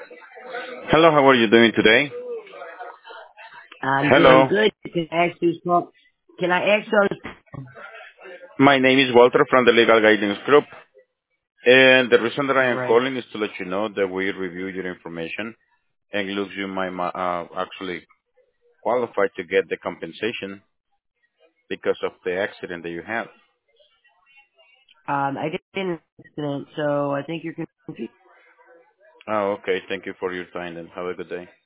Hello, how are you doing today? I'm doing Hello, good. Can I ask you? my name is Walter from the Legal Guidance Group, and the reason that I am Right. calling is to let you know that we review your information and looks you might actually qualify to get the compensation because of the accident that you had. I did an accident, so I think you're confused. Oh, okay. Thank you for your time and have a good day.